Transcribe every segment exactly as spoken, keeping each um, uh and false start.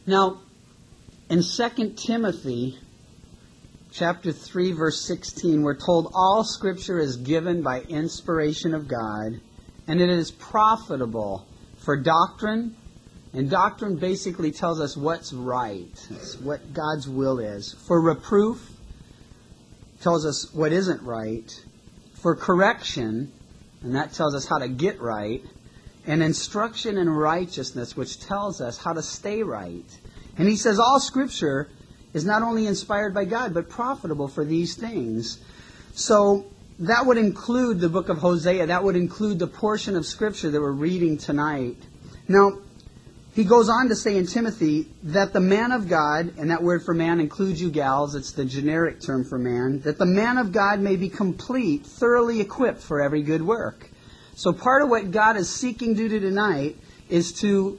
Now, in Second Timothy chapter three, verse sixteen, we're told all Scripture is given by inspiration of God, and it is profitable for doctrine. And doctrine basically tells us what's right. It's what God's will is. For reproof, tells us what isn't right. For correction, and that tells us how to get right. And instruction in righteousness, which tells us how to stay right. And he says all Scripture is not only inspired by God, but profitable for these things. So that would include the book of Hosea. That would include the portion of Scripture that we're reading tonight. Now, he goes on to say in Timothy that the man of God, and that word for man includes you gals, it's the generic term for man, that the man of God may be complete, thoroughly equipped for every good work. So part of what God is seeking to do tonight is to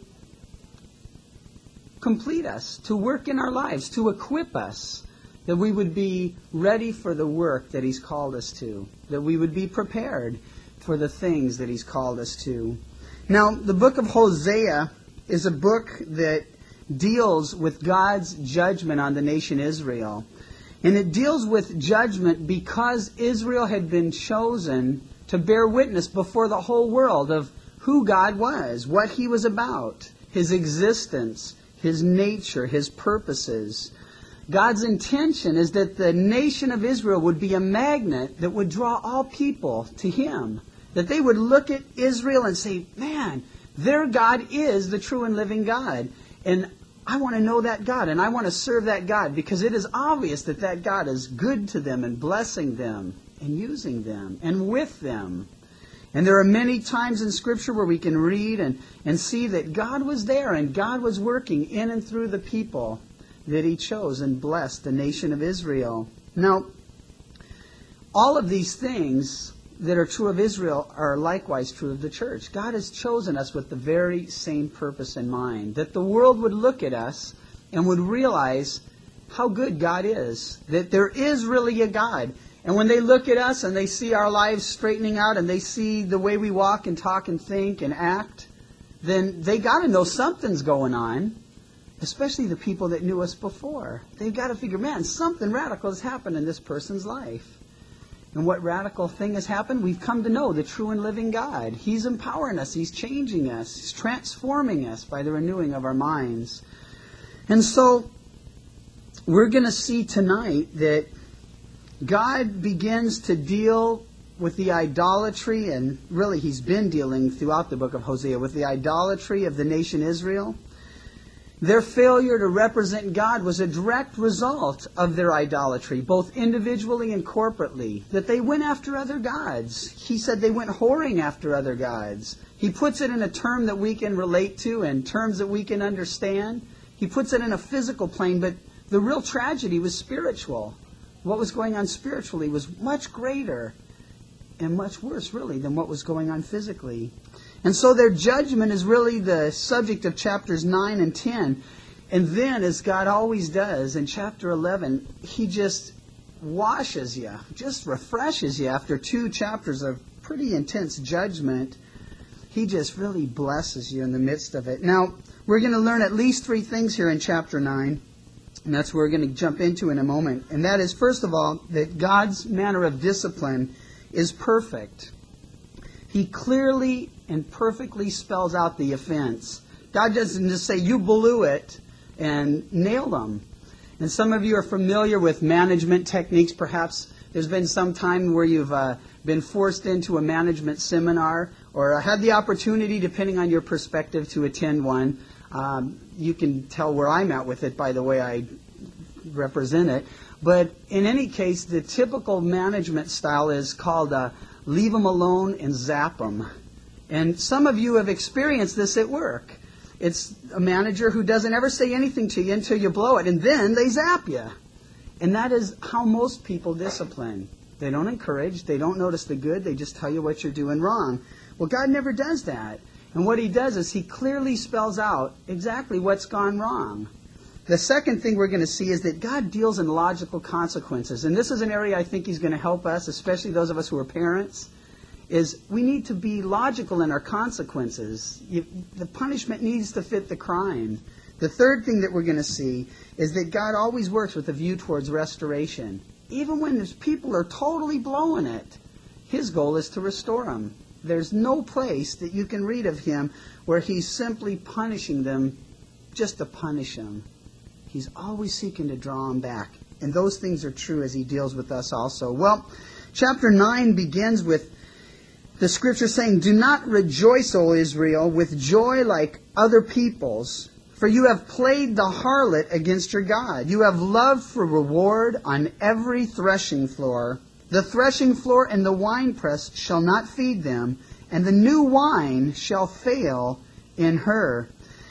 complete us, to work in our lives, to equip us, that we would be ready for the work that He's called us to, that we would be prepared for the things that He's called us to. Now, the book of Hosea is a book that deals with God's judgment on the nation Israel. And it deals with judgment because Israel had been chosen to bear witness before the whole world of who God was, what He was about, His existence, His nature, His purposes. God's intention is that the nation of Israel would be a magnet that would draw all people to Him. That they would look at Israel and say, man, their God is the true and living God. And I want to know that God, and I want to serve that God, because it is obvious that that God is good to them and blessing them and using them and with them. And there are many times in Scripture where we can read and, and see that God was there and God was working in and through the people that He chose and blessed the nation of Israel. Now, all of these things that are true of Israel are likewise true of the church. God has chosen us with the very same purpose in mind, that the world would look at us and would realize how good God is, that there is really a God. And when they look at us and they see our lives straightening out and they see the way we walk and talk and think and act, then they got to know something's going on, especially the people that knew us before. They've got to figure, man, something radical has happened in this person's life. And what radical thing has happened? We've come to know the true and living God. He's empowering us. He's changing us. He's transforming us by the renewing of our minds. And so we're going to see tonight that God begins to deal with the idolatry, and really He's been dealing throughout the book of Hosea with the idolatry of the nation Israel. Their failure to represent God was a direct result of their idolatry, both individually and corporately, that they went after other gods. He said they went whoring after other gods. He puts it in a term that we can relate to and terms that we can understand. He puts it in a physical plane, but the real tragedy was spiritual. What was going on spiritually was much greater and much worse, really, than what was going on physically. And so their judgment is really the subject of chapters nine and ten. And then, as God always does, in chapter eleven, He just washes you, just refreshes you after two chapters of pretty intense judgment. He just really blesses you in the midst of it. Now, we're going to learn at least three things here in chapter nine. And that's what we're going to jump into in a moment. And that is, first of all, that God's manner of discipline is perfect. He clearly and perfectly spells out the offense. God doesn't just say, you blew it, and nail them. And some of you are familiar with management techniques. Perhaps there's been some time where you've uh, been forced into a management seminar or uh, had the opportunity, depending on your perspective, to attend one. Um, you can tell where I'm at with it by the way I represent it. But in any case, the typical management style is called uh, leave them alone and zap them. And some of you have experienced this at work. It's a manager who doesn't ever say anything to you until you blow it, and then they zap you. And that is how most people discipline. They don't encourage, they don't notice the good, they just tell you what you're doing wrong. Well, God never does that. And what He does is He clearly spells out exactly what's gone wrong. The second thing we're going to see is that God deals in logical consequences. And this is an area I think He's going to help us, especially those of us who are parents, is we need to be logical in our consequences. You, the punishment needs to fit the crime. The third thing that we're going to see is that God always works with a view towards restoration. Even when his people are totally blowing it, his goal is to restore them. There's no place that you can read of him where he's simply punishing them just to punish them. He's always seeking to draw them back. And those things are true as he deals with us also. Well, chapter nine begins with the scripture saying, "Do not rejoice, O Israel, with joy like other peoples, for you have played the harlot against your God. You have loved for reward on every threshing floor. The threshing floor and the winepress shall not feed them, and the new wine shall fail in her."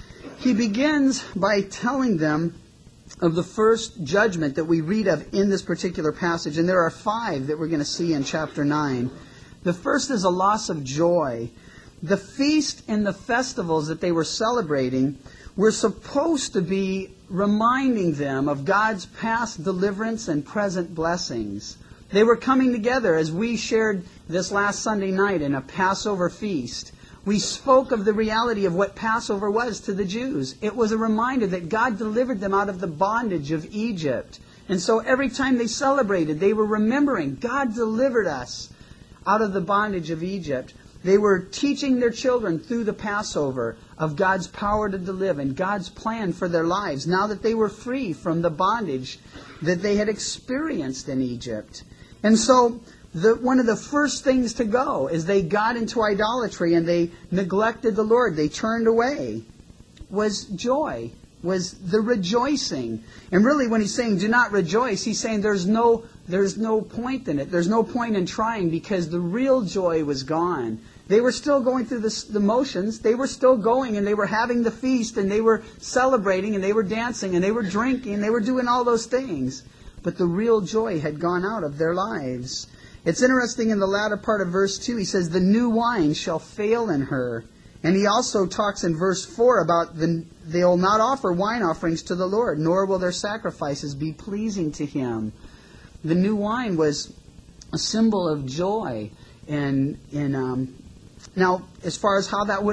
He begins by telling them of the first judgment that we read of in this particular passage, and there are five that we're going to see in chapter nine. The first is a loss of joy. The feast and the festivals that they were celebrating were supposed to be reminding them of God's past deliverance and present blessings. They were coming together as we shared this last Sunday night in a Passover feast. We spoke of the reality of what Passover was to the Jews. It was a reminder that God delivered them out of the bondage of Egypt. And so every time they celebrated, they were remembering God delivered us out of the bondage of Egypt. They were teaching their children through the Passover of God's power to deliver and God's plan for their lives now that they were free from the bondage that they had experienced in Egypt. And so the, one of the first things to go is they got into idolatry and they neglected the Lord. They turned away. Was joy, was the rejoicing. And really when he's saying do not rejoice, he's saying there's no there's no point in it. There's no point in trying because the real joy was gone. They were still going through the, the motions. They were still going and they were having the feast and they were celebrating and they were dancing and they were drinking and they were doing all those things. But the real joy had gone out of their lives. It's interesting in the latter part of verse two, he says, "The new wine shall fail in her." And he also talks in verse four about the, they will not offer wine offerings to the Lord, nor will their sacrifices be pleasing to him. The new wine was a symbol of joy. And, and um, now, as far as how that would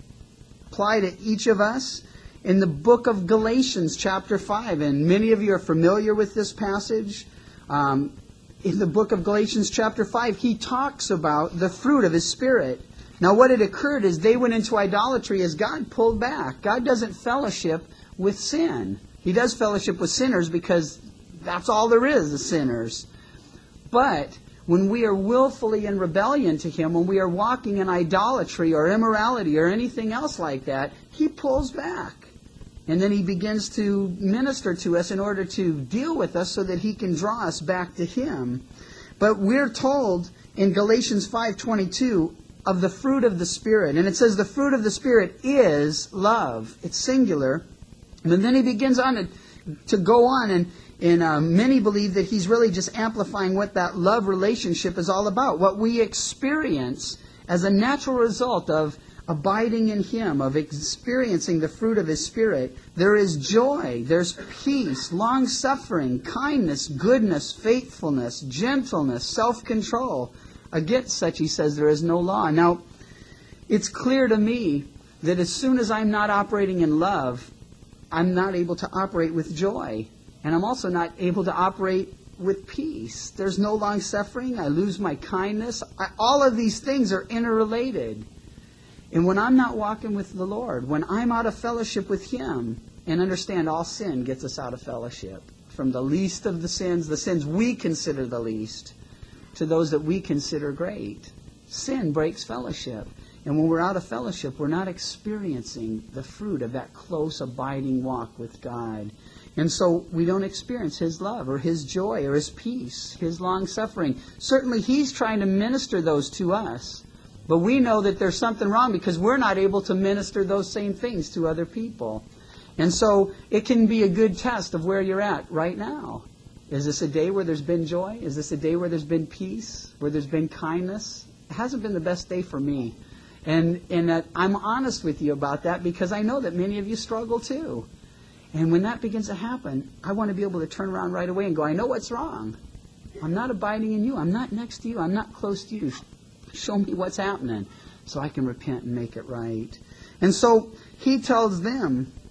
apply to each of us, in the book of Galatians chapter five, and many of you are familiar with this passage, um, in the book of Galatians chapter five, he talks about the fruit of his Spirit. Now what had occurred is they went into idolatry as God pulled back. God doesn't fellowship with sin. He does fellowship with sinners because that's all there is, the sinners. But when we are willfully in rebellion to him, when we are walking in idolatry or immorality or anything else like that, he pulls back. And then he begins to minister to us in order to deal with us so that he can draw us back to him. But we're told in Galatians five twenty-two of the fruit of the Spirit. And it says the fruit of the Spirit is love. It's singular. And then he begins on to, to go on, and, and uh, many believe that he's really just amplifying what that love relationship is all about. What we experience as a natural result of abiding in him, of experiencing the fruit of his Spirit. There is joy, there's peace, long-suffering, kindness, goodness, faithfulness, gentleness, self-control. Against such, he says, there is no law. Now, it's clear to me that as soon as I'm not operating in love, I'm not able to operate with joy. And I'm also not able to operate with peace. There's no long-suffering. I lose my kindness. I, all of these things are interrelated. And when I'm not walking with the Lord, when I'm out of fellowship with him, and understand all sin gets us out of fellowship, from the least of the sins, the sins we consider the least, to those that we consider great. Sin breaks fellowship. And when we're out of fellowship, we're not experiencing the fruit of that close, abiding walk with God. And so we don't experience his love or his joy or his peace, his long-suffering. Certainly he's trying to minister those to us. But we know that there's something wrong because we're not able to minister those same things to other people. And so it can be a good test of where you're at right now. Is this a day where there's been joy? Is this a day where there's been peace? Where there's been kindness? It hasn't been the best day for me. And, and that I'm honest with you about that because I know that many of you struggle too. And when that begins to happen, I want to be able to turn around right away and go, I know what's wrong. I'm not abiding in you. I'm not next to you. I'm not close to you. Show me what's happening so I can repent and make it right. And so he tells them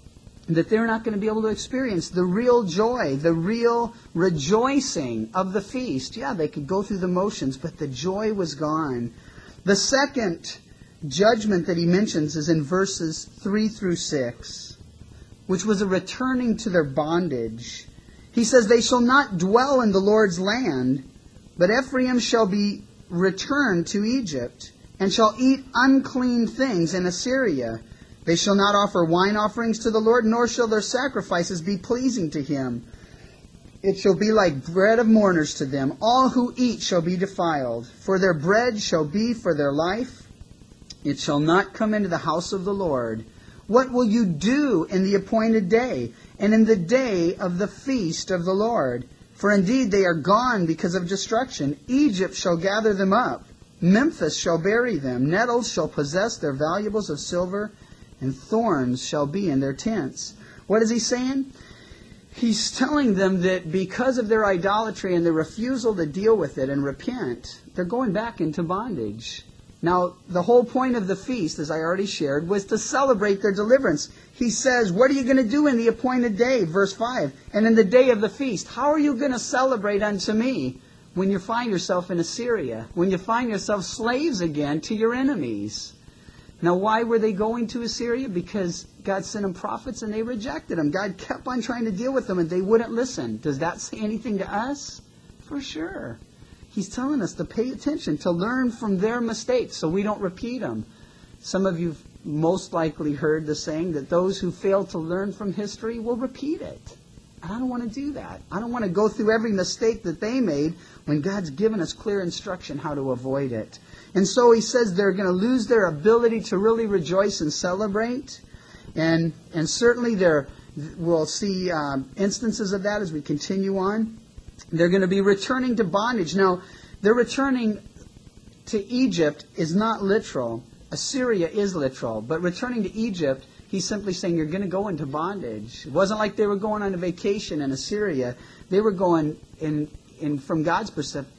that they're not going to be able to experience the real joy, the real rejoicing of the feast. Yeah, they could go through the motions, but the joy was gone. The second judgment that he mentions is in verses three through six, which was a returning to their bondage. He says, "They shall not dwell in the Lord's land, but Ephraim shall be returned to Egypt, and shall eat unclean things in Assyria. They shall not offer wine offerings to the Lord, nor shall their sacrifices be pleasing to him. It shall be like bread of mourners to them. All who eat shall be defiled, for their bread shall be for their life. It shall not come into the house of the Lord. What will you do in the appointed day, and in the day of the feast of the Lord? For indeed they are gone because of destruction. Egypt shall gather them up. Memphis shall bury them. Nettles shall possess their valuables of silver, and thorns shall be in their tents." What is he saying? He's telling them that because of their idolatry and their refusal to deal with it and repent, they're going back into bondage. Now, the whole point of the feast, as I already shared, was to celebrate their deliverance. He says, what are you going to do in the appointed day? Verse five. "And in the day of the feast, how are you going to celebrate unto me when you find yourself in Assyria? When you find yourself slaves again to your enemies?" Now, why were they going to Assyria? Because God sent them prophets and they rejected them. God kept on trying to deal with them and they wouldn't listen. Does that say anything to us? For sure. He's telling us to pay attention, to learn from their mistakes so we don't repeat them. Some of you have most likely heard the saying that those who fail to learn from history will repeat it. And I don't want to do that. I don't want to go through every mistake that they made when God's given us clear instruction how to avoid it. And so he says they're going to lose their ability to really rejoice and celebrate. And and certainly there we'll see uh, instances of that as we continue on. They're going to be returning to bondage. Now, they're returning to Egypt is not literal. Assyria is literal. But returning to Egypt, he's simply saying you're going to go into bondage. It wasn't like they were going on a vacation in Assyria. They were going, in, in from God's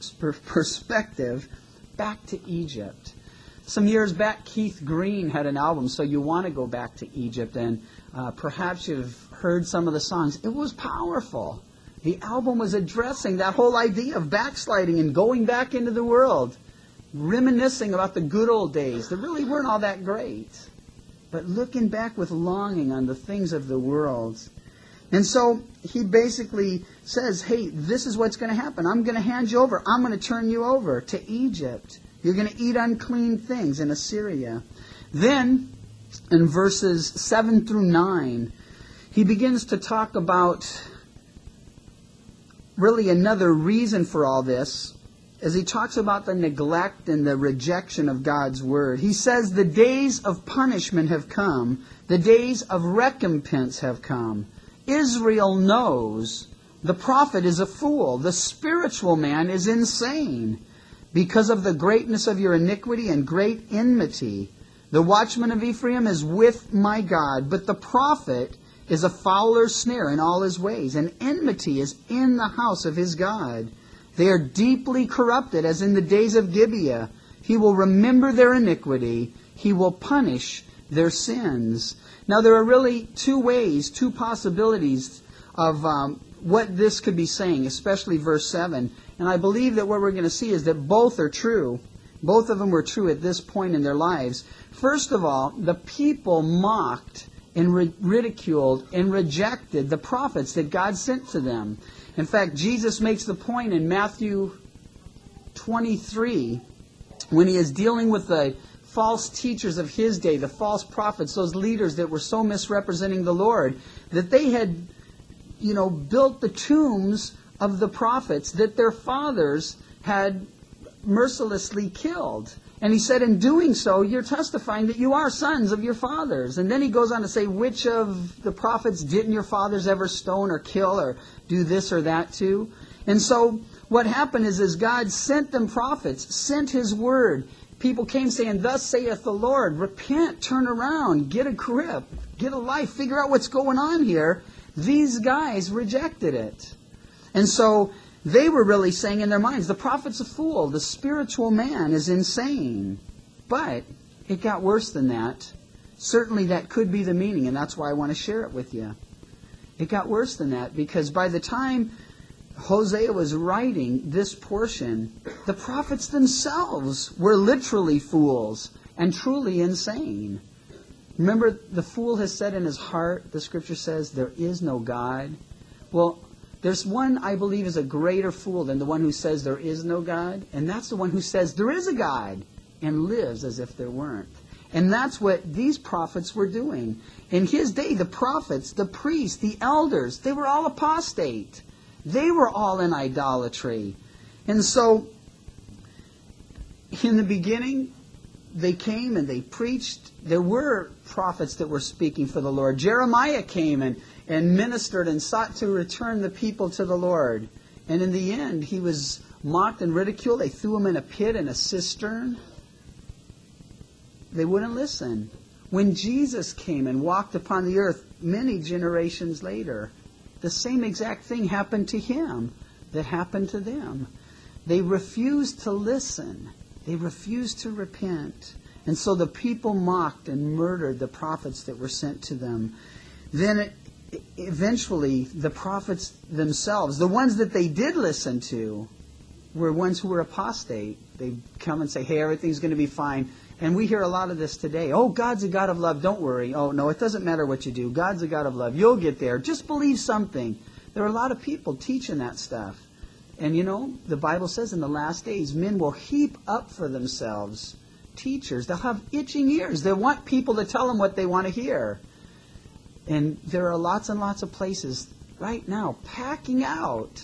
perspective, back to Egypt. Some years back, Keith Green had an album, So You Want to Go Back to Egypt, and uh, perhaps you've heard some of the songs. It was powerful. The album was addressing that whole idea of backsliding and going back into the world, reminiscing about the good old days that really weren't all that great, but looking back with longing on the things of the world. And so he basically says, hey, this is what's going to happen. I'm going to hand you over. I'm going to turn you over to Egypt. You're going to eat unclean things in Assyria. Then, in verses seven through nine, he begins to talk about really another reason for all this, as he talks about the neglect and the rejection of God's word. He says, the days of punishment have come. The days of recompense have come. Israel knows the prophet is a fool. The spiritual man is insane because of the greatness of your iniquity and great enmity. The watchman of Ephraim is with my God, but the prophet is a fowler's snare in all his ways, and enmity is in the house of his God. They are deeply corrupted, as in the days of Gibeah. He will remember their iniquity. He will punish their sins. Now, there are really two ways, two possibilities of um, what this could be saying, especially verse seven. And I believe that what we're going to see is that both are true. Both of them were true at this point in their lives. First of all, the people mocked and ridiculed and rejected the prophets that God sent to them. In fact, Jesus makes the point in Matthew twenty-three, when he is dealing with the false teachers of his day, the false prophets, those leaders that were so misrepresenting the Lord, that they had, you know, built the tombs of the prophets that their fathers had mercilessly killed. And he said, in doing so, you're testifying that you are sons of your fathers. And then he goes on to say, which of the prophets didn't your fathers ever stone or kill or do this or that to? And so what happened is, is God sent them prophets, sent his word. People came saying, thus saith the Lord, repent, turn around, get a grip, get a life, figure out what's going on here. These guys rejected it. And so they were really saying in their minds, the prophet's a fool, the spiritual man is insane. But it got worse than that. Certainly that could be the meaning, and that's why I want to share it with you. It got worse than that, because by the time Hosea was writing this portion, the prophets themselves were literally fools and truly insane. Remember, the fool has said in his heart, the scripture says, there is no God. Well, there's one I believe is a greater fool than the one who says there is no God, and that's the one who says there is a God and lives as if there weren't. And that's what these prophets were doing. In his day, the prophets, the priests, the elders, they were all apostate. They were all in idolatry. And so, in the beginning, they came and they preached. There were prophets that were speaking for the Lord. Jeremiah came and, and ministered and sought to return the people to the Lord. And in the end, he was mocked and ridiculed. They threw him in a pit, in a cistern. They wouldn't listen. When Jesus came and walked upon the earth many generations later, the same exact thing happened to him that happened to them. They refused to listen. They refused to repent. And so the people mocked and murdered the prophets that were sent to them. Then it, eventually the prophets themselves, the ones that they did listen to, were ones who were apostate. They'd come and say, hey, everything's going to be fine. And we hear a lot of this today. Oh, God's a God of love. Don't worry. Oh, no, it doesn't matter what you do. God's a God of love. You'll get there. Just believe something. There are a lot of people teaching that stuff. And you know, the Bible says in the last days, men will heap up for themselves teachers. They'll have itching ears. They want people to tell them what they want to hear. And there are lots and lots of places right now packing out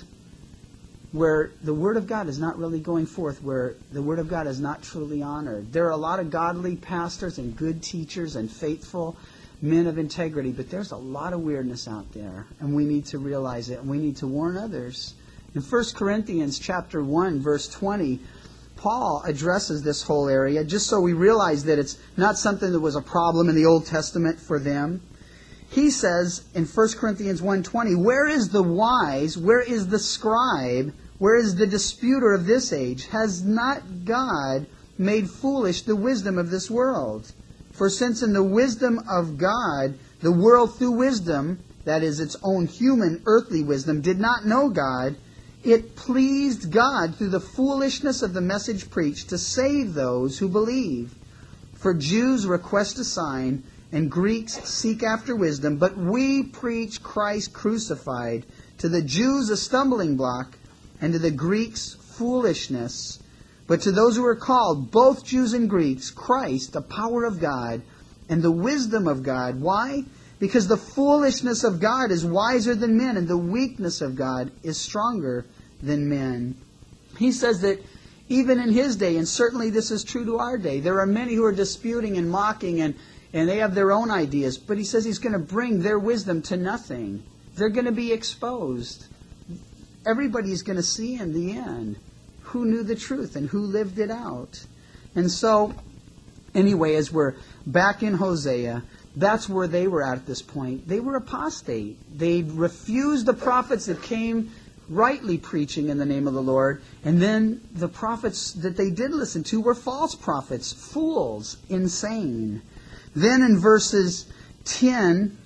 where the Word of God is not really going forth, where the Word of God is not truly honored. There are a lot of godly pastors and good teachers and faithful men of integrity, but there's a lot of weirdness out there, and we need to realize it, and we need to warn others. In First Corinthians chapter one, verse twenty, Paul addresses this whole area, just so we realize that it's not something that was a problem in the Old Testament for them. He says in First Corinthians one twenty, where is the wise, where is the scribe, where is the disputer of this age? Has not God made foolish the wisdom of this world? For since in the wisdom of God, the world through wisdom, that is its own human earthly wisdom, did not know God, it pleased God through the foolishness of the message preached to save those who believe. For Jews request a sign, and Greeks seek after wisdom, but we preach Christ crucified, to the Jews a stumbling block, and to the Greeks foolishness. But to those who are called, both Jews and Greeks, Christ, the power of God, and the wisdom of God. Why? Because the foolishness of God is wiser than men, and the weakness of God is stronger than men. He says that even in his day, and certainly this is true to our day, there are many who are disputing and mocking, and, and they have their own ideas. But he says he's going to bring their wisdom to nothing. They're going to be exposed. Everybody's going to see in the end who knew the truth and who lived it out. And so, anyway, as we're back in Hosea, that's where they were at at this point. They were apostate. They refused the prophets that came rightly preaching in the name of the Lord. And then the prophets that they did listen to were false prophets, fools, insane. Then in verses ten,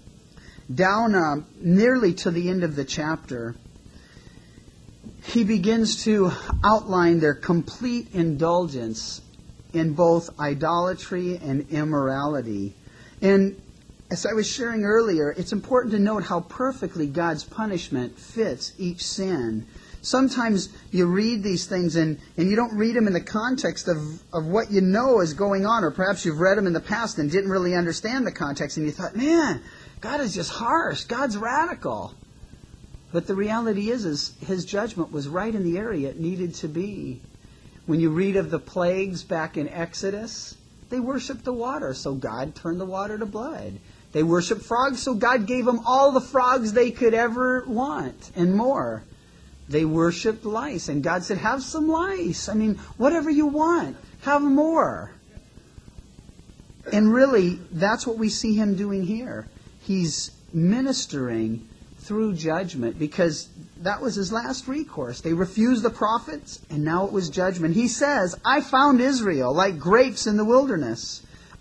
down uh, nearly to the end of the chapter, he begins to outline their complete indulgence in both idolatry and immorality. And as I was sharing earlier, it's important to note how perfectly God's punishment fits each sin. Sometimes you read these things and, and you don't read them in the context of, of what you know is going on, or perhaps you've read them in the past and didn't really understand the context, and you thought, man, God is just harsh. God's radical. But the reality is, is his judgment was right in the area it needed to be. When you read of the plagues back in Exodus, they worshipped the water, so God turned the water to blood. They worshipped frogs, so God gave them all the frogs they could ever want and more. They worshipped lice, and God said, have some lice. I mean, whatever you want, have more. And really, that's what we see him doing here. He's ministering through judgment, because that was his last recourse. They refused the prophets, and now it was judgment. He says, I found Israel like grapes in the wilderness.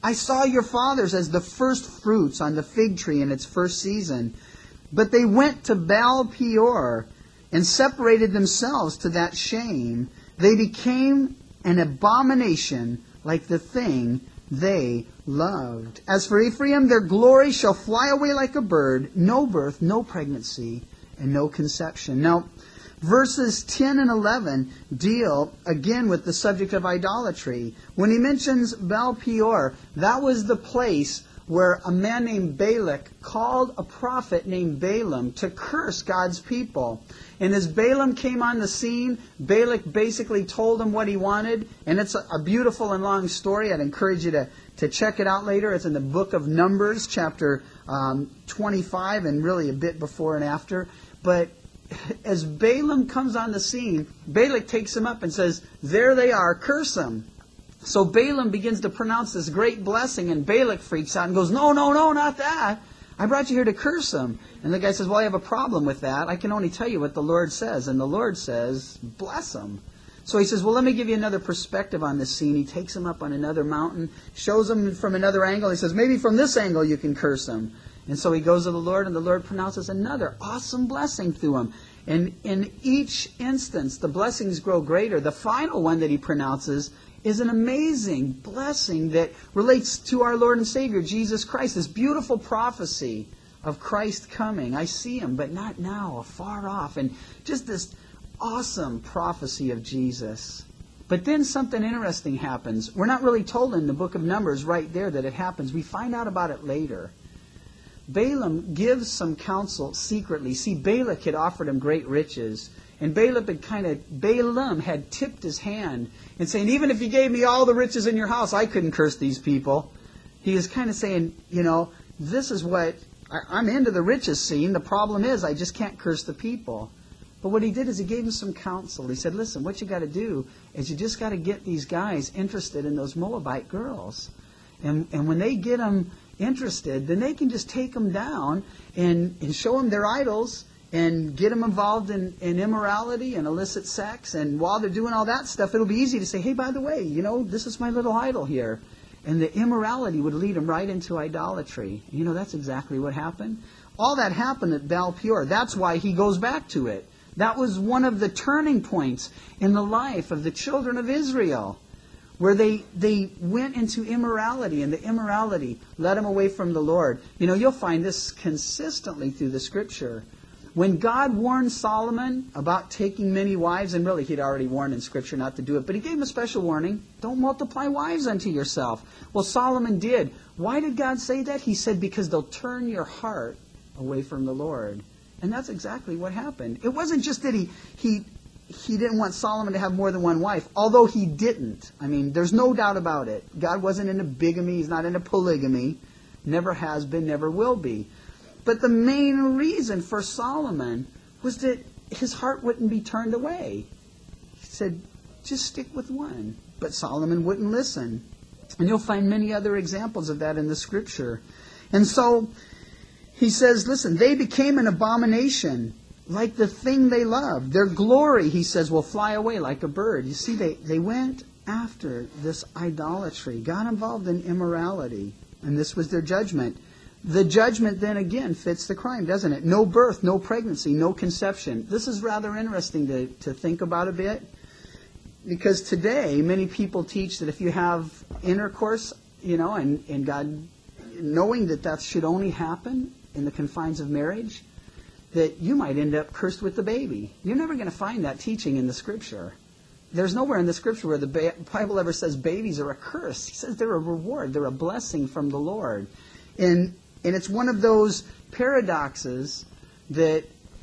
I saw your fathers as the first fruits on the fig tree in its first season. But they went to Baal Peor and separated themselves to that shame. They became an abomination like the thing they loved. As for Ephraim, their glory shall fly away like a bird. No birth, no pregnancy, and no conception. Now, verses ten and eleven deal again with the subject of idolatry. When he mentions Baal Peor, that was the place where a man named Balak called a prophet named Balaam to curse God's people. And as Balaam came on the scene, Balak basically told him what he wanted. And it's a, a beautiful and long story. I'd encourage you to, to check it out later. It's in the book of Numbers, chapter um, twenty-five, and really a bit before and after. But as Balaam comes on the scene, Balak takes him up and says, there they are, curse them. So Balaam begins to pronounce this great blessing, and Balak freaks out and goes, no, no, no, not that. I brought you here to curse them. And the guy says, well, I have a problem with that. I can only tell you what the Lord says. And the Lord says, bless them. So he says, well, let me give you another perspective on this scene. He takes him up on another mountain, shows him from another angle. He says, maybe from this angle you can curse them. And so he goes to the Lord, and the Lord pronounces another awesome blessing through him. And in each instance, the blessings grow greater. The final one that he pronounces is an amazing blessing that relates to our Lord and Savior, Jesus Christ. This beautiful prophecy of Christ coming. I see him, but not now, afar off. And just this awesome prophecy of Jesus. But then something interesting happens. We're not really told in the book of Numbers right there that it happens. We find out about it later. Balaam gives some counsel secretly. See, Balak had offered him great riches. And Balaam had kind of, Balaam had tipped his hand and saying, even if you gave me all the riches in your house, I couldn't curse these people. He is kind of saying, you know, this is what, I, I'm into the riches scene. The problem is I just can't curse the people. But what he did is he gave him some counsel. He said, listen, what you got to do is you just got to get these guys interested in those Moabite girls. And, and when they get them interested, then they can just take them down and, and show them their idols and get them involved in, in immorality and illicit sex. And while they're doing all that stuff, it'll be easy to say, hey, by the way, you know, this is my little idol here. And the immorality would lead them right into idolatry. You know, that's exactly what happened. All that happened at Baal Peor. That's why he goes back to it. That was one of the turning points in the life of the children of Israel, where they, they went into immorality, and the immorality led them away from the Lord. You know, you'll find this consistently through the Scripture. When God warned Solomon about taking many wives, and really he'd already warned in Scripture not to do it, but he gave him a special warning. Don't multiply wives unto yourself. Well, Solomon did. Why did God say that? He said, because they'll turn your heart away from the Lord. And that's exactly what happened. It wasn't just that he he he didn't want Solomon to have more than one wife, although he didn't. I mean, there's no doubt about it. God wasn't into bigamy. He's not into polygamy. Never has been, never will be. But the main reason for Solomon was that his heart wouldn't be turned away. He said, just stick with one. But Solomon wouldn't listen. And you'll find many other examples of that in the Scripture. And so he says, listen, they became an abomination like the thing they loved. Their glory, he says, will fly away like a bird. You see, they, they went after this idolatry, got involved in immorality, and this was their judgment. The judgment then again fits the crime, doesn't it? No birth, no pregnancy, no conception. This is rather interesting to, to think about a bit, because today many people teach that if you have intercourse, you know, and, and God, knowing that that should only happen in the confines of marriage, that you might end up cursed with the baby. You're never going to find that teaching in the Scripture. There's nowhere in the Scripture where the Bible ever says babies are a curse. He says they're a reward. They're a blessing from the Lord. And and it's one of those paradoxes that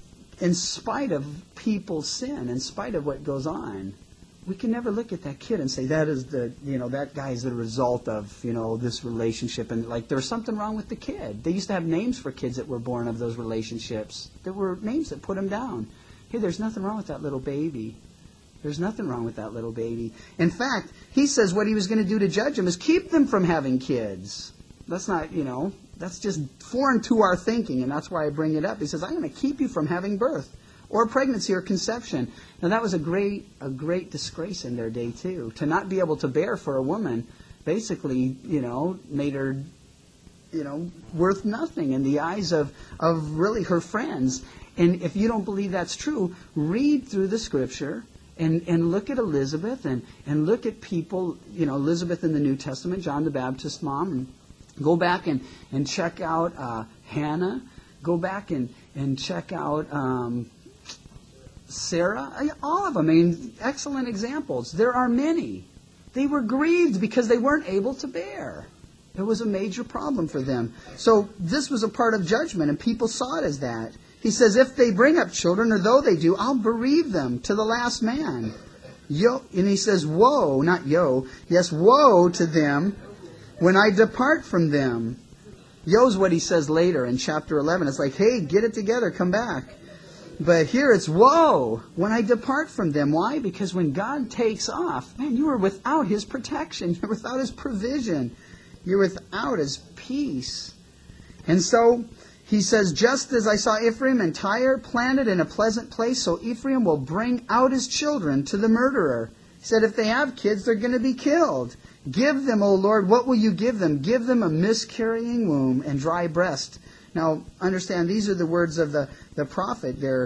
in spite of people's sin, in spite of what goes on, we can never look at that kid and say that is the, you know, that guy is the result of, you know, this relationship. And like there's something wrong with the kid. They used to have names for kids that were born of those relationships. There were names that put them down. Hey, there's nothing wrong with that little baby. There's nothing wrong with that little baby. In fact, he says what he was going to do to judge them is keep them from having kids. That's not, you know, that's just foreign to our thinking, and that's why I bring it up. He says, I'm going to keep you from having birth or pregnancy or conception. Now, that was a great a great disgrace in their day, too. To not be able to bear for a woman basically, you know, made her, you know, worth nothing in the eyes of, of really her friends. And if you don't believe that's true, read through the Scripture and, and look at Elizabeth and, and look at people, you know, Elizabeth in the New Testament, John the Baptist's mom, and go back and, and check out uh, Hannah. Go back and, and check out um, Sarah. All of them. I mean, excellent examples. There are many. They were grieved because they weren't able to bear. It was a major problem for them. So this was a part of judgment, and people saw it as that. He says, if they bring up children, or though they do, I'll bereave them to the last man. Yo, and he says, woe, not yo, yes, woe to them when I depart from them. Yo's what he says later in chapter eleven. It's like, hey, get it together, come back. But here it's, woe, when I depart from them. Why? Because when God takes off, man, you are without His protection. You're without His provision. You're without His peace. And so he says, just as I saw Ephraim and Tyre planted in a pleasant place, so Ephraim will bring out his children to the murderer. He said, if they have kids, they're going to be killed. Give them, O Lord, what will you give them? Give them a miscarrying womb and dry breast. Now, understand, these are the words of the, the prophet. They're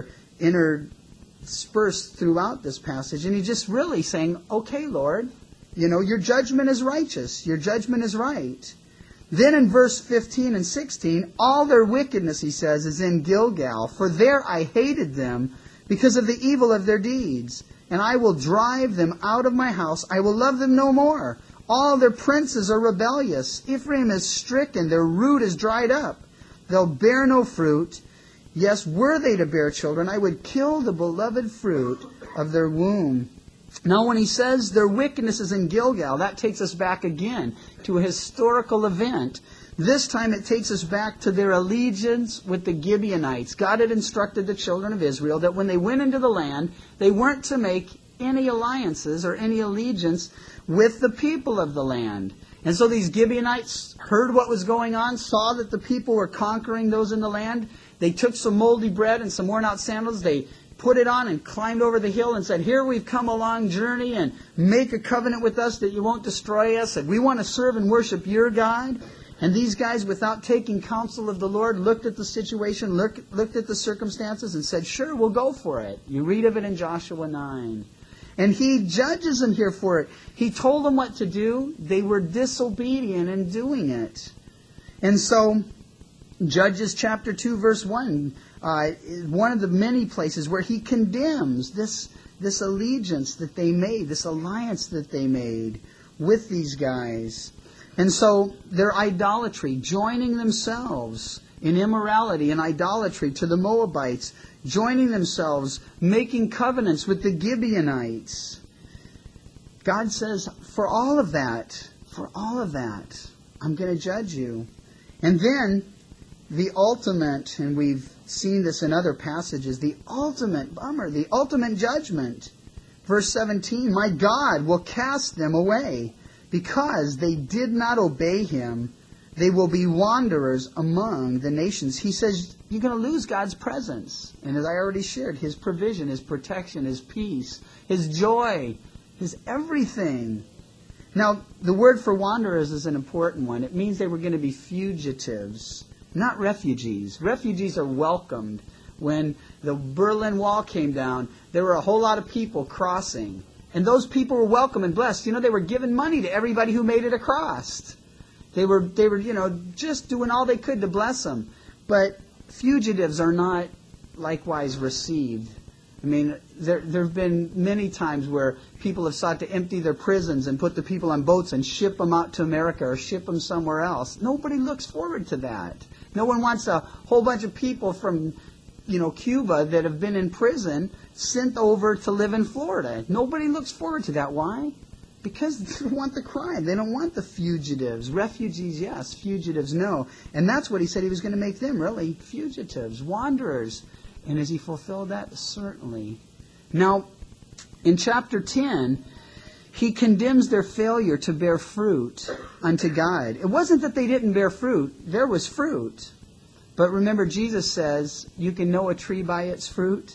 interspersed throughout this passage. And he's just really saying, okay, Lord, you know, your judgment is righteous. Your judgment is right. Then in verse fifteen and sixteen, all their wickedness, he says, is in Gilgal. For there I hated them because of the evil of their deeds. And I will drive them out of my house. I will love them no more. All their princes are rebellious. Ephraim is stricken. Their root is dried up. They'll bear no fruit. Yes, were they to bear children, I would kill the beloved fruit of their womb. Now, when he says their wickedness is in Gilgal, that takes us back again to a historical event. This time it takes us back to their allegiance with the Gibeonites. God had instructed the children of Israel that when they went into the land, they weren't to make any alliances or any allegiance with the people of the land. And so these Gibeonites heard what was going on, saw that the people were conquering those in the land. They took some moldy bread and some worn out sandals. They put it on and climbed over the hill and said, here we've come a long journey, and make a covenant with us that you won't destroy us, and we want to serve and worship your God. And these guys, without taking counsel of the Lord, looked at the situation, look, looked at the circumstances, and said, sure, we'll go for it. You read of it in Joshua nine. And he judges them here for it. He told them what to do. They were disobedient in doing it. And so, Judges chapter two, verse one, uh, is one of the many places where he condemns this, this allegiance that they made, this alliance that they made with these guys. And so, their idolatry, joining themselves in immorality and idolatry to the Moabites, joining themselves, making covenants with the Gibeonites. God says, for all of that, for all of that, I'm going to judge you. And then, the ultimate, and we've seen this in other passages, the ultimate bummer, the ultimate judgment. Verse seventeen, my God will cast them away, because they did not obey Him. They will be wanderers among the nations. He says, you're going to lose God's presence. And as I already shared, His provision, His protection, His peace, His joy, His everything. Now, the word for wanderers is an important one. It means they were going to be fugitives, not refugees. Refugees are welcomed. When the Berlin Wall came down, there were a whole lot of people crossing. And those people were welcome and blessed. You know, they were giving money to everybody who made it across. They were, they were, you know, just doing all they could to bless them. But fugitives are not likewise received. I mean, there there have been many times where people have sought to empty their prisons and put the people on boats and ship them out to America or ship them somewhere else. Nobody looks forward to that. No one wants a whole bunch of people from, you know, Cuba that have been in prison sent over to live in Florida. Nobody looks forward to that. Why? Because they don't want the crime. They don't want the fugitives. Refugees, yes. Fugitives, no. And that's what he said he was going to make them, really. Fugitives, wanderers. And has he fulfilled that? Certainly. Now, in chapter ten, he condemns their failure to bear fruit unto God. It wasn't that they didn't bear fruit. There was fruit. But remember, Jesus says, you can know a tree by its fruit.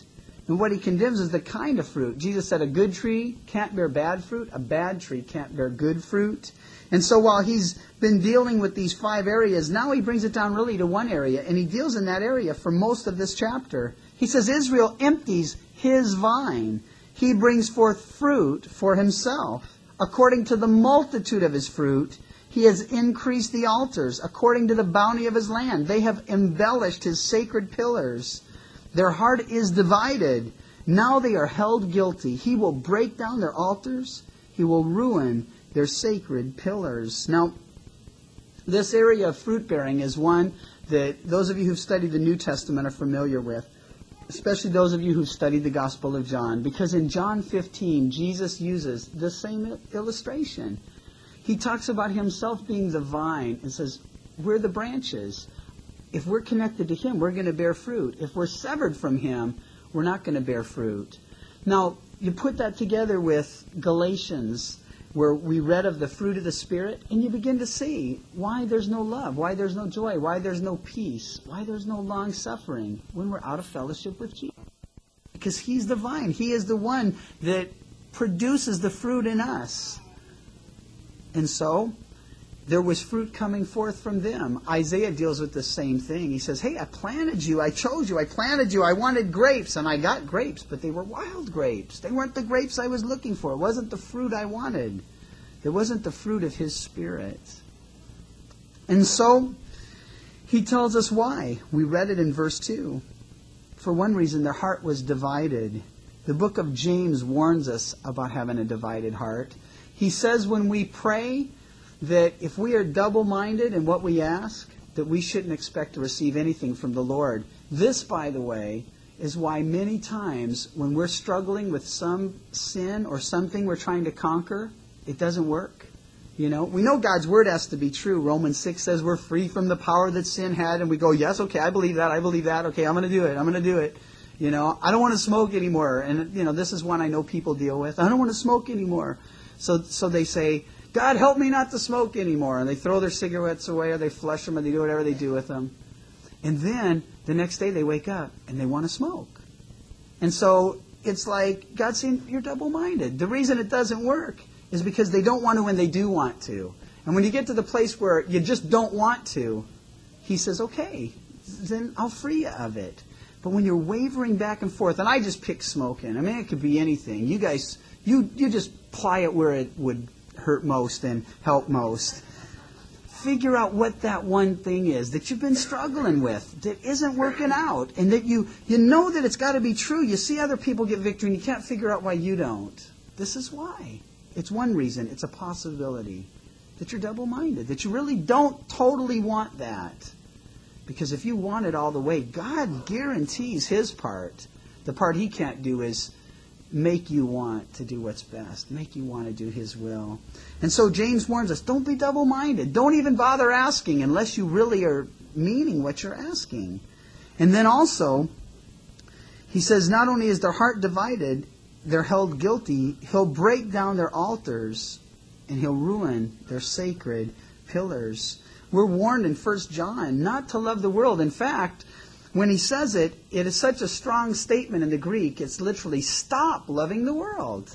And what he condemns is the kind of fruit. Jesus said a good tree can't bear bad fruit. A bad tree can't bear good fruit. And so while he's been dealing with these five areas, now he brings it down really to one area. And he deals in that area for most of this chapter. He says Israel empties his vine. He brings forth fruit for himself. According to the multitude of his fruit, he has increased the altars. According to the bounty of his land, they have embellished his sacred pillars. Their heart is divided. Now they are held guilty. He will break down their altars. He will ruin their sacred pillars. Now, this area of fruit bearing is one that those of you who've studied the New Testament are familiar with, especially those of you who've studied the Gospel of John, because in John fifteen, Jesus uses the same illustration. He talks about himself being the vine and says, we're the branches. If we're connected to him, we're going to bear fruit. If we're severed from him, we're not going to bear fruit. Now, you put that together with Galatians, where we read of the fruit of the Spirit, and you begin to see why there's no love, why there's no joy, why there's no peace, why there's no long-suffering when we're out of fellowship with Jesus. Because he's the vine. He is the one that produces the fruit in us. And so, there was fruit coming forth from them. Isaiah deals with the same thing. He says, hey, I planted you, I chose you, I planted you, I wanted grapes, and I got grapes, but they were wild grapes. They weren't the grapes I was looking for. It wasn't the fruit I wanted. It wasn't the fruit of his Spirit. And so, he tells us why. We read it in verse two. For one reason, their heart was divided. The book of James warns us about having a divided heart. He says when we pray, that if we are double-minded in what we ask, that we shouldn't expect to receive anything from the Lord. This, by the way, is why many times when we're struggling with some sin or something we're trying to conquer, it doesn't work. You know, we know God's word has to be true. Romans six says we're free from the power that sin had, and we go, yes, okay, I believe that, I believe that, okay, I'm going to do it, I'm going to do it. You know, I don't want to smoke anymore. And, you know, this is one I know people deal with. I don't want to smoke anymore. So, so they say, God, help me not to smoke anymore. And they throw their cigarettes away, or they flush them, or they do whatever they do with them. And then the next day they wake up and they want to smoke. And so it's like God's saying, you're double-minded. The reason it doesn't work is because they don't want to when they do want to. And when you get to the place where you just don't want to, he says, okay, then I'll free you of it. But when you're wavering back and forth, and I just pick smoking. I mean, it could be anything. You guys, you, you just ply it where it would hurt most and help most. Figure out what that one thing is that you've been struggling with, that isn't working out, and that you, you know that it's got to be true. You see other people get victory and you can't figure out why you don't. This is why. It's one reason. It's a possibility that you're double-minded, that you really don't totally want that. Because if you want it all the way, God guarantees his part. The part he can't do is make you want to do what's best, make you want to do his will. And so James warns us, don't be double-minded. Don't even bother asking unless you really are meaning what you're asking. And then also, he says, not only is their heart divided, they're held guilty, he'll break down their altars and he'll ruin their sacred pillars. We're warned in First John not to love the world. In fact, when he says it, it is such a strong statement in the Greek. It's literally, stop loving the world.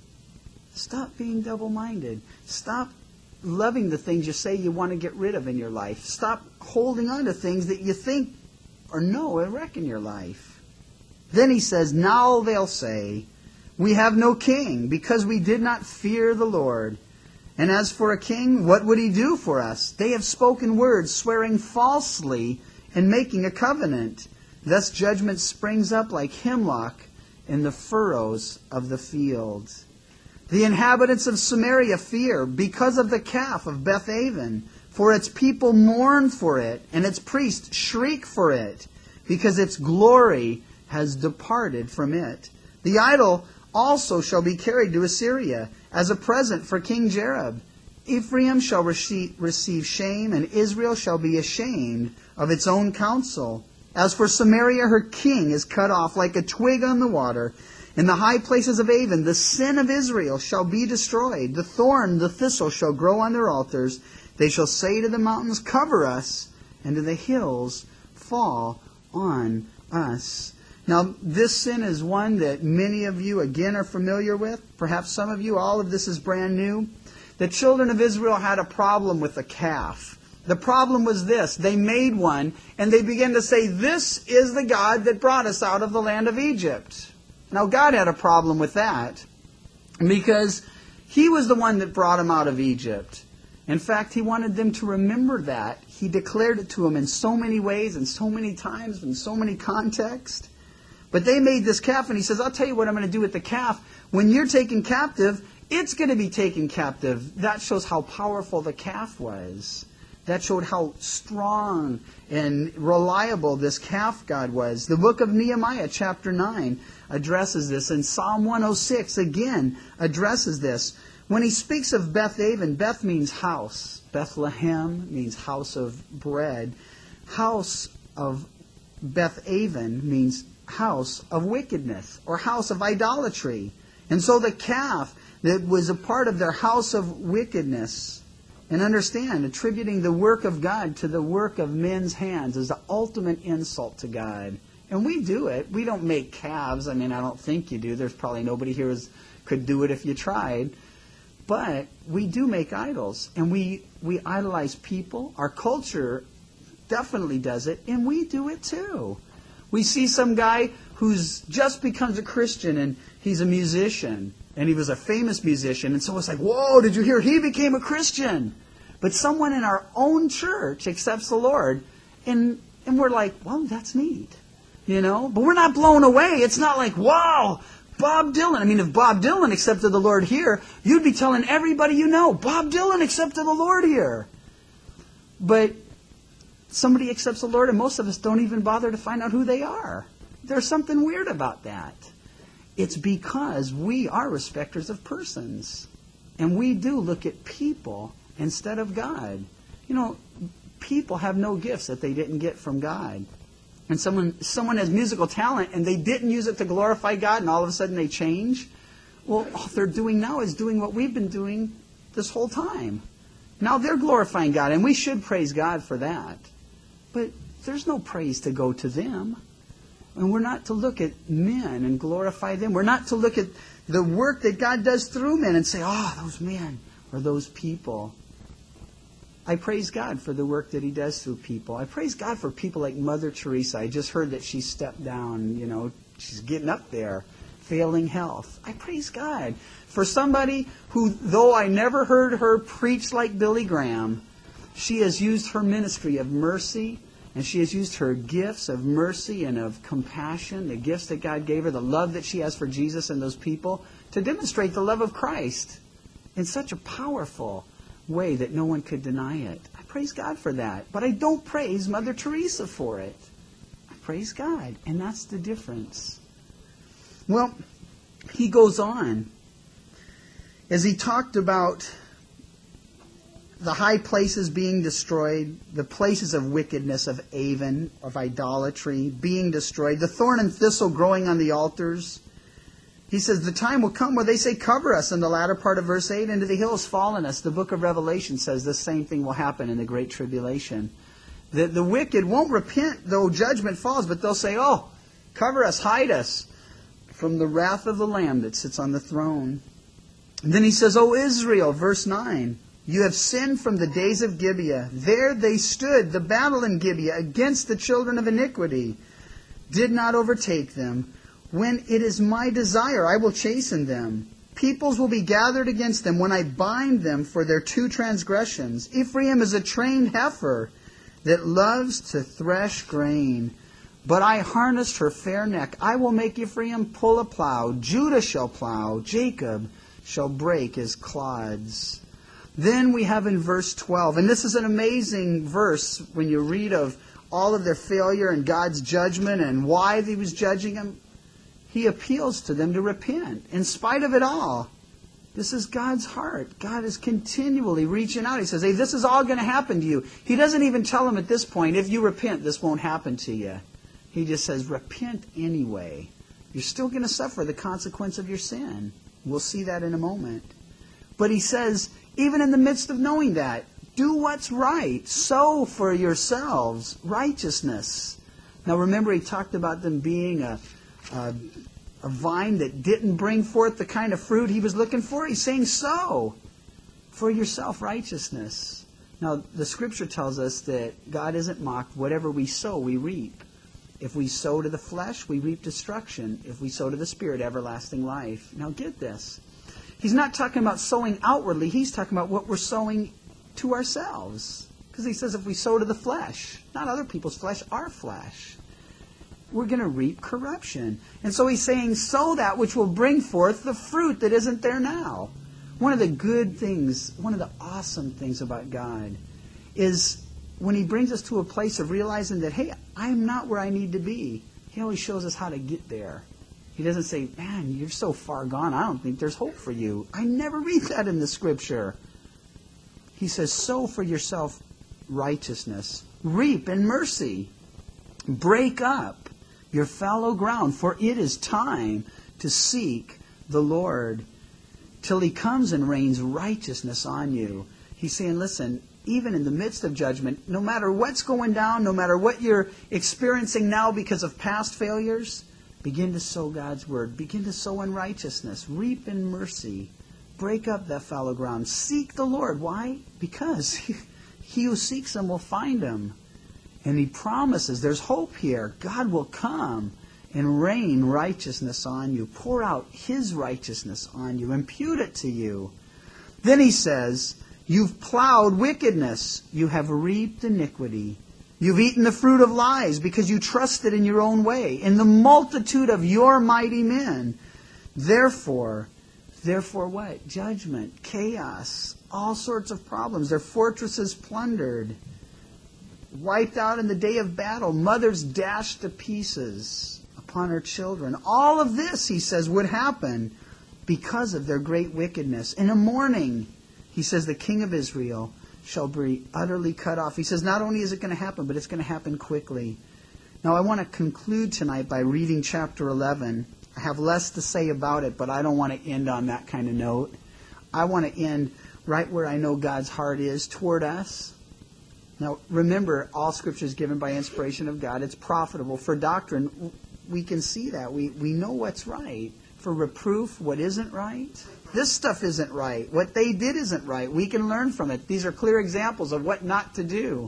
Stop being double-minded. Stop loving the things you say you want to get rid of in your life. Stop holding on to things that you think or know are wrecking your life. Then he says, now they'll say, we have no king because we did not fear the Lord. And as for a king, what would he do for us? They have spoken words, swearing falsely and making a covenant. Thus judgment springs up like hemlock in the furrows of the field. The inhabitants of Samaria fear because of the calf of Bethaven, for its people mourn for it, and its priests shriek for it, because its glory has departed from it. The idol also shall be carried to Assyria as a present for King Jareb. Ephraim shall receive shame, and Israel shall be ashamed of its own counsel. As for Samaria, her king is cut off like a twig on the water. In the high places of Avon, the sin of Israel shall be destroyed. The thorn, the thistle shall grow on their altars. They shall say to the mountains, cover us, and to the hills, fall on us. Now, this sin is one that many of you, again, are familiar with. Perhaps some of you, all of this is brand new. The children of Israel had a problem with a calf. The problem was this. They made one, and they began to say, this is the God that brought us out of the land of Egypt. Now, God had a problem with that because He was the one that brought them out of Egypt. In fact, He wanted them to remember that. He declared it to them in so many ways and so many times in so many contexts. But they made this calf, and He says, I'll tell you what I'm going to do with the calf. When you're taken captive, it's going to be taken captive. That shows how powerful the calf was. That showed how strong and reliable this calf god was. The book of Nehemiah, chapter nine, addresses this. And Psalm one oh six, again, addresses this. When he speaks of Beth-aven, Beth means house. Bethlehem means house of bread. House of Beth-aven means house of wickedness or house of idolatry. And so the calf that was a part of their house of wickedness. And understand, attributing the work of God to the work of men's hands is the ultimate insult to God. And we do it. We don't make calves. I mean, I don't think you do. There's probably nobody here who could do it if you tried. But we do make idols. And we, we idolize people. Our culture definitely does it. And we do it too. We see some guy who's just becomes a Christian and he's a musician. And he was a famous musician. And so it's like, whoa, did you hear? He became a Christian. But someone in our own church accepts the Lord. And and we're like, well, that's neat. You know? But we're not blown away. It's not like, wow, Bob Dylan. I mean, if Bob Dylan accepted the Lord here, you'd be telling everybody you know, Bob Dylan accepted the Lord here. But somebody accepts the Lord and most of us don't even bother to find out who they are. There's something weird about that. It's because we are respecters of persons. And we do look at people instead of God. You know, people have no gifts that they didn't get from God. And someone someone has musical talent and they didn't use it to glorify God and all of a sudden they change. Well, all they're doing now is doing what we've been doing this whole time. Now they're glorifying God and we should praise God for that. But there's no praise to go to them. And we're not to look at men and glorify them. We're not to look at the work that God does through men and say, oh, those men or those people. I praise God for the work that He does through people. I praise God for people like Mother Teresa. I just heard that she stepped down, you know, she's getting up there, failing health. I praise God for somebody who, though I never heard her preach like Billy Graham, she has used her ministry of mercy. And she has used her gifts of mercy and of compassion, the gifts that God gave her, the love that she has for Jesus and those people, to demonstrate the love of Christ in such a powerful way that no one could deny it. I praise God for that. But I don't praise Mother Teresa for it. I praise God. And that's the difference. Well, he goes on. As he talked about the high places being destroyed, the places of wickedness, of Aven, of idolatry, being destroyed, the thorn and thistle growing on the altars. He says, the time will come where they say, cover us, in the latter part of verse eight, into the hills fall on us. The book of Revelation says the same thing will happen in the Great Tribulation. The, the wicked won't repent, though judgment falls, but they'll say, oh, cover us, hide us from the wrath of the Lamb that sits on the throne. And then he says, O Israel, verse nine, you have sinned from the days of Gibeah. There they stood, the battle in Gibeah, against the children of iniquity. Did not overtake them. When it is my desire, I will chasten them. Peoples will be gathered against them when I bind them for their two transgressions. Ephraim is a trained heifer that loves to thresh grain. But I harnessed her fair neck. I will make Ephraim pull a plow. Judah shall plow. Jacob shall break his clods. Then we have in verse twelve, and this is an amazing verse when you read of all of their failure and God's judgment and why He was judging them. He appeals to them to repent in spite of it all. This is God's heart. God is continually reaching out. He says, hey, this is all going to happen to you. He doesn't even tell them at this point, if you repent, this won't happen to you. He just says, repent anyway. You're still going to suffer the consequence of your sin. We'll see that in a moment. But he says, even in the midst of knowing that, do what's right. Sow for yourselves righteousness. Now remember, he talked about them being a, uh, a vine that didn't bring forth the kind of fruit he was looking for? He's saying, sow for your self-righteousness. Now, the Scripture tells us that God isn't mocked. Whatever we sow, we reap. If we sow to the flesh, we reap destruction. If we sow to the Spirit, everlasting life. Now, get this. He's not talking about sowing outwardly. He's talking about what we're sowing to ourselves. Because he says if we sow to the flesh, not other people's flesh, our flesh, we're going to reap corruption. And so he's saying, sow that which will bring forth the fruit that isn't there now. One of the good things, one of the awesome things about God is when he brings us to a place of realizing that, hey, I'm not where I need to be. He always shows us how to get there. He doesn't say, man, you're so far gone, I don't think there's hope for you. I never read that in the Scripture. He says, sow for yourself righteousness. Reap in mercy. Break up your fallow ground, for it is time to seek the Lord till he comes and rains righteousness on you. He's saying, listen, even in the midst of judgment, no matter what's going down, no matter what you're experiencing now because of past failures, begin to sow God's word. Begin to sow in righteousness. Reap in mercy. Break up that fallow ground. Seek the Lord. Why? Because he who seeks him will find him. And he promises, there's hope here. God will come and rain righteousness on you. Pour out his righteousness on you. Impute it to you. Then he says, you've plowed wickedness. You have reaped iniquity. You've eaten the fruit of lies because you trusted in your own way, in the multitude of your mighty men. Therefore, therefore what? Judgment, chaos, all sorts of problems. Their fortresses plundered, wiped out in the day of battle, mothers dashed to pieces upon her children. All of this, he says, would happen because of their great wickedness. In a morning, he says, the King of Israel shall be utterly cut off. He says, not only is it going to happen, but it's going to happen quickly. Now, I want to conclude tonight by reading chapter eleven. I have less to say about it, but I don't want to end on that kind of note. I want to end right where I know God's heart is toward us. Now, remember, all Scripture is given by inspiration of God. It's profitable for doctrine. We can see that. We, we know what's right. For reproof, what isn't right. This stuff isn't right. What they did isn't right. We can learn from it. These are clear examples of what not to do.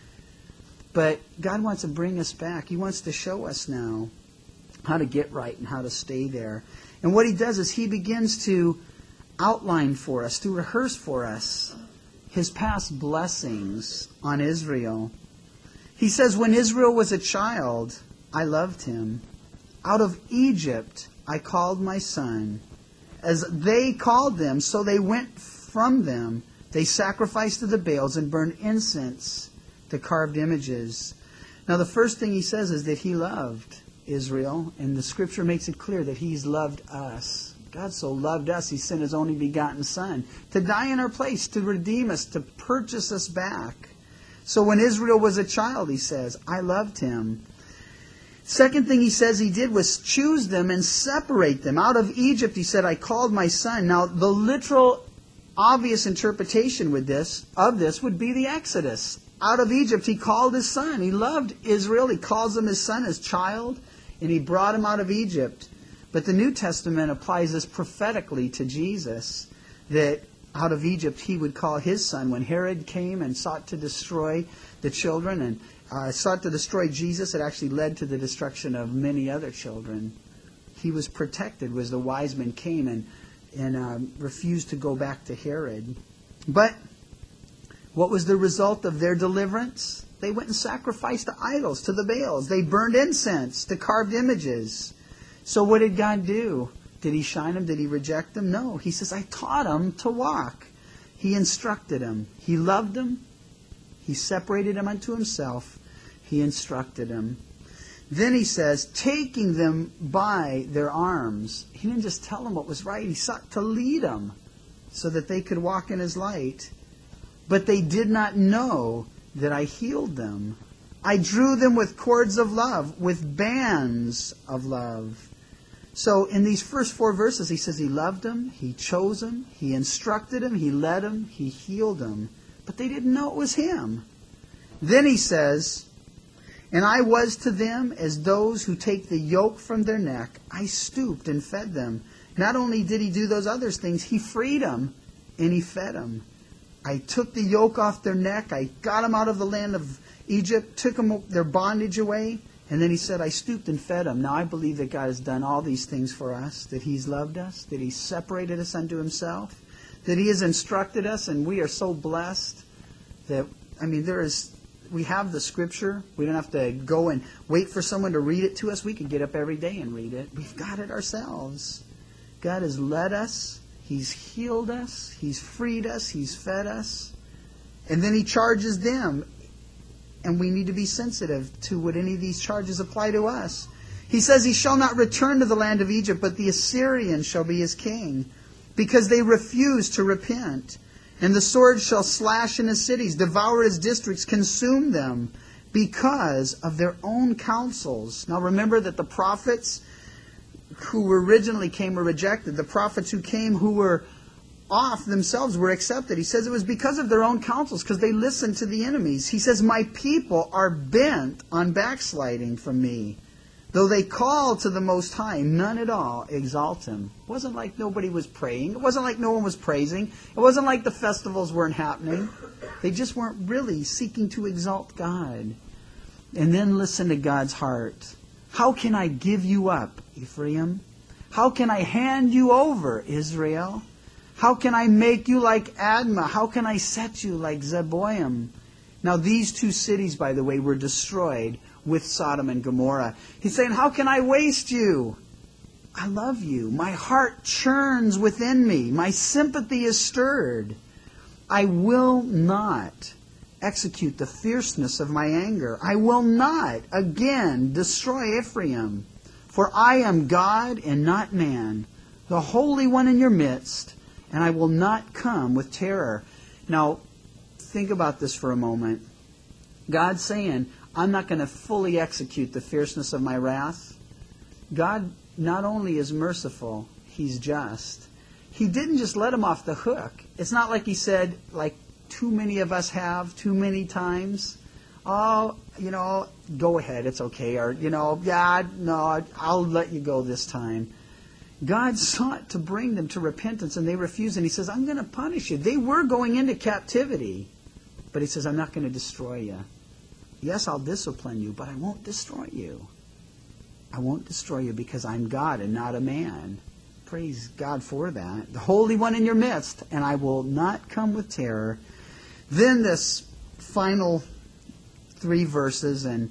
But God wants to bring us back. He wants to show us now how to get right and how to stay there. And what he does is he begins to outline for us, to rehearse for us his past blessings on Israel. He says, when Israel was a child, I loved him. Out of Egypt I called my son. As they called them, so they went from them. They sacrificed to the Baals and burned incense to carved images. Now the first thing he says is that he loved Israel, and the Scripture makes it clear that he's loved us. God so loved us, he sent his only begotten Son to die in our place, to redeem us, to purchase us back. So when Israel was a child, he says, I loved him. Second thing he says he did was choose them and separate them. Out of Egypt, he said, I called my son. Now, the literal, obvious interpretation with this of this would be the Exodus. Out of Egypt, he called his son. He loved Israel. He calls him his son, his child, and he brought him out of Egypt. But the New Testament applies this prophetically to Jesus, that out of Egypt he would call his son. When Herod came and sought to destroy the children and Uh, sought to destroy Jesus, it actually led to the destruction of many other children. He was protected as the wise men came and, and um, refused to go back to Herod. But what was the result of their deliverance? They went and sacrificed to idols, to the Baals. They burned incense to carved images. So what did God do? Did he shine them? Did he reject them? No. He says, I taught them to walk. He instructed them. He loved them. He separated them unto himself. He instructed them. Then he says, taking them by their arms. He didn't just tell them what was right. He sought to lead them so that they could walk in his light. But they did not know that I healed them. I drew them with cords of love, with bands of love. So in these first four verses, he says he loved them, he chose them, he instructed them, he led them, he healed them. But they didn't know it was him. Then he says, And I was to them as those who take the yoke from their neck. I stooped and fed them. Not only did he do those other things, he freed them and he fed them. I took the yoke off their neck. I got them out of the land of Egypt, took them their bondage away. And then he said, I stooped and fed them. Now I believe that God has done all these things for us, that he's loved us, that he's separated us unto himself, that he has instructed us, and we are so blessed that, I mean, there is... We have the Scripture. We don't have to go and wait for someone to read it to us. We can get up every day and read it. We've got it ourselves. God has led us. He's healed us. He's freed us. He's fed us. And then he charges them. And we need to be sensitive to what any of these charges apply to us. He says he shall not return to the land of Egypt, but the Assyrians shall be his king, because they refuse to repent. And the sword shall slash in his cities, devour his districts, consume them, because of their own counsels. Now remember that the prophets who originally came were rejected. The prophets who came who were off themselves were accepted. He says it was because of their own counsels, because they listened to the enemies. He says, my people are bent on backsliding from me. Though they call to the Most High, none at all exalt him. It wasn't like nobody was praying. It wasn't like no one was praising. It wasn't like the festivals weren't happening. They just weren't really seeking to exalt God. And then listen to God's heart. How can I give you up, Ephraim? How can I hand you over, Israel? How can I make you like Admah? How can I set you like Zeboim? Now these two cities, by the way, were destroyed with Sodom and Gomorrah. He's saying, how can I waste you? I love you. My heart churns within me. My sympathy is stirred. I will not execute the fierceness of my anger. I will not again destroy Ephraim. For I am God and not man, the Holy One in your midst, and I will not come with terror. Now, think about this for a moment. God's saying, I'm not going to fully execute the fierceness of my wrath. God not only is merciful, he's just. He didn't just let him off the hook. It's not like he said, like too many of us have, too many times, oh, you know, go ahead, it's okay. Or, you know, yeah, no, I'll let you go this time. God sought to bring them to repentance, and they refused. And he says, I'm going to punish you. They were going into captivity. But he says, I'm not going to destroy you. Yes, I'll discipline you, but I won't destroy you. I won't destroy you because I'm God and not a man. Praise God for that. The Holy One in your midst, and I will not come with terror. Then this final three verses, and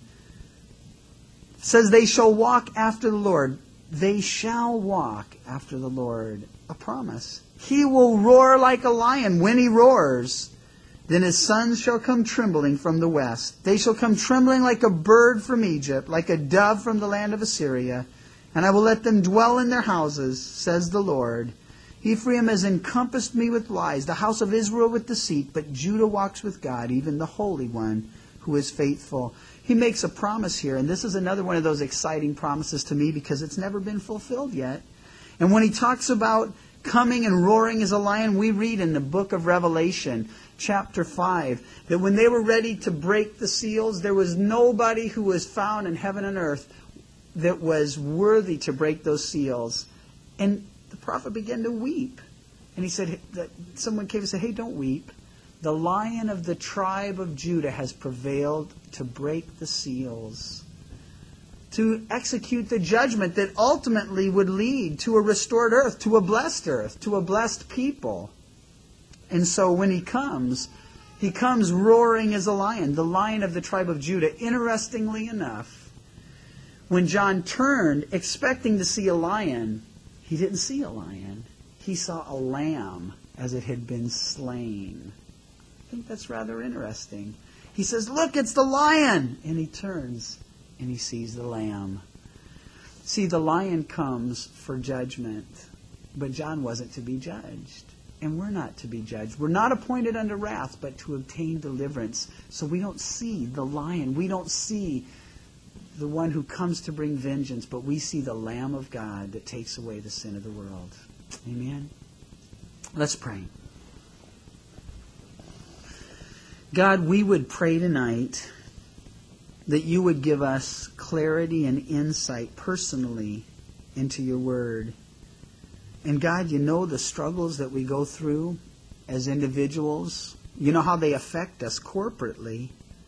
it says, they shall walk after the Lord. They shall walk after the Lord. A promise. He will roar like a lion when he roars. Then his sons shall come trembling from the west. They shall come trembling like a bird from Egypt, like a dove from the land of Assyria. And I will let them dwell in their houses, says the Lord. Ephraim has encompassed me with lies, the house of Israel with deceit, but Judah walks with God, even the Holy One who is faithful. He makes a promise here, and this is another one of those exciting promises to me because it's never been fulfilled yet. And when he talks about coming and roaring as a lion, we read in the book of Revelation, chapter five, that when they were ready to break the seals, there was nobody who was found in heaven and earth that was worthy to break those seals. And the prophet began to weep. And he said, that someone came and said, hey, don't weep. The Lion of the tribe of Judah has prevailed to break the seals, to execute the judgment that ultimately would lead to a restored earth, to a blessed earth, to a blessed people. And so when he comes, he comes roaring as a lion, the Lion of the tribe of Judah. Interestingly enough, when John turned expecting to see a lion, he didn't see a lion. He saw a lamb as it had been slain. I think that's rather interesting. He says, look, it's the lion! And he turns and he sees the lamb. See, the lion comes for judgment, but John wasn't to be judged. And we're not to be judged. We're not appointed unto wrath, but to obtain deliverance. So we don't see the lion. We don't see the one who comes to bring vengeance, but we see the Lamb of God that takes away the sin of the world. Amen? Let's pray. God, we would pray tonight that you would give us clarity and insight personally into your word. And God, you know the struggles that we go through as individuals. You know how they affect us corporately.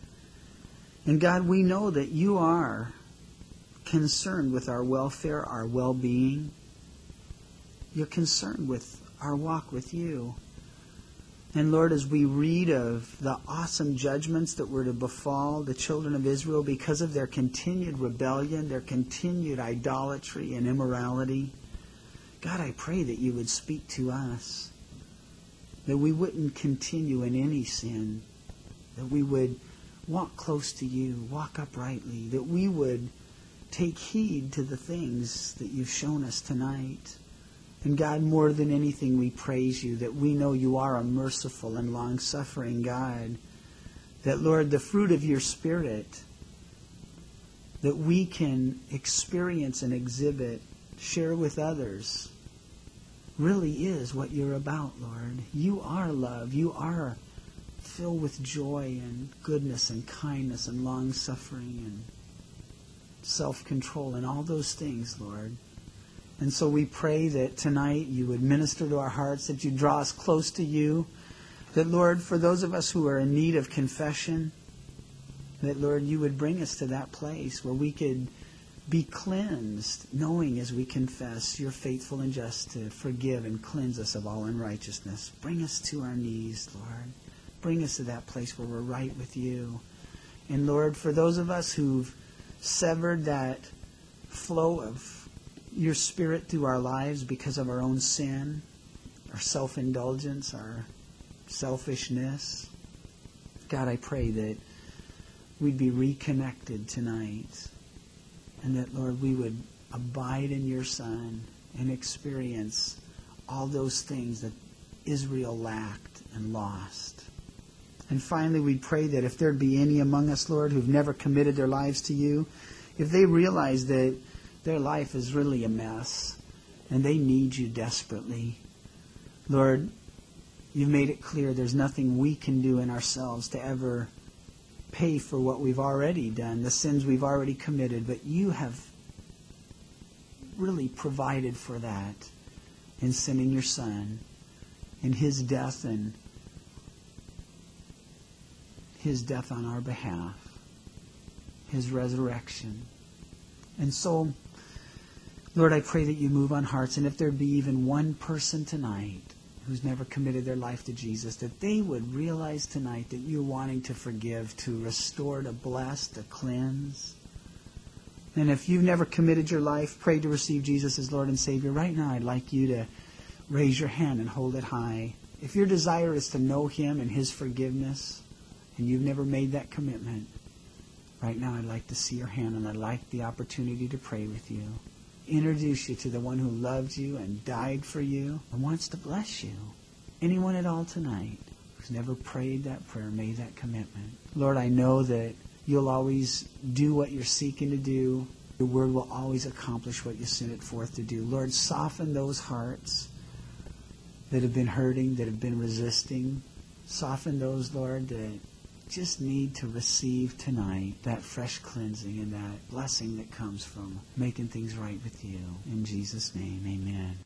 And God, we know that you are concerned with our welfare, our well-being. You're concerned with our walk with you. And Lord, as we read of the awesome judgments that were to befall the children of Israel because of their continued rebellion, their continued idolatry and immorality, God, I pray that you would speak to us, that we wouldn't continue in any sin, that we would walk close to you, walk uprightly, that we would take heed to the things that you've shown us tonight. And God, more than anything, we praise you that we know you are a merciful and long-suffering God. That, Lord, the fruit of your Spirit that we can experience and exhibit, share with others, really is what you're about, Lord. You are love. You are filled with joy and goodness and kindness and long-suffering and self-control and all those things, Lord. And so we pray that tonight you would minister to our hearts, that you draw us close to you, that, Lord, for those of us who are in need of confession, that, Lord, you would bring us to that place where we could be cleansed, knowing as we confess you're faithful and just to forgive and cleanse us of all unrighteousness. Bring us to our knees, Lord. Bring us to that place where we're right with you. And, Lord, for those of us who've severed that flow of your Spirit through our lives because of our own sin, our self-indulgence, our selfishness, God, I pray that we'd be reconnected tonight and that, Lord, we would abide in your Son and experience all those things that Israel lacked and lost. And finally, we pray that if there'd be any among us, Lord, who've never committed their lives to you, if they realize that their life is really a mess and they need you desperately, Lord, you've made it clear there's nothing we can do in ourselves to ever pay for what we've already done, the sins we've already committed, but you have really provided for that in sending your Son, in his death and his death on our behalf, his resurrection. And so, Lord, I pray that you move on hearts, and if there be even one person tonight who's never committed their life to Jesus, that they would realize tonight that you're wanting to forgive, to restore, to bless, to cleanse. And if you've never committed your life, pray to receive Jesus as Lord and Savior, right now I'd like you to raise your hand and hold it high. If your desire is to know him and his forgiveness, and you've never made that commitment, right now I'd like to see your hand, and I'd like the opportunity to pray with you. Introduce you to the one who loved you and died for you and wants to bless you. Anyone at all tonight who's never prayed that prayer, made that commitment. Lord, I know that you'll always do what you're seeking to do. Your word will always accomplish what you sent it forth to do. Lord, soften those hearts that have been hurting, that have been resisting. Soften those, Lord, that just need to receive tonight that fresh cleansing and that blessing that comes from making things right with you. In Jesus' name, amen.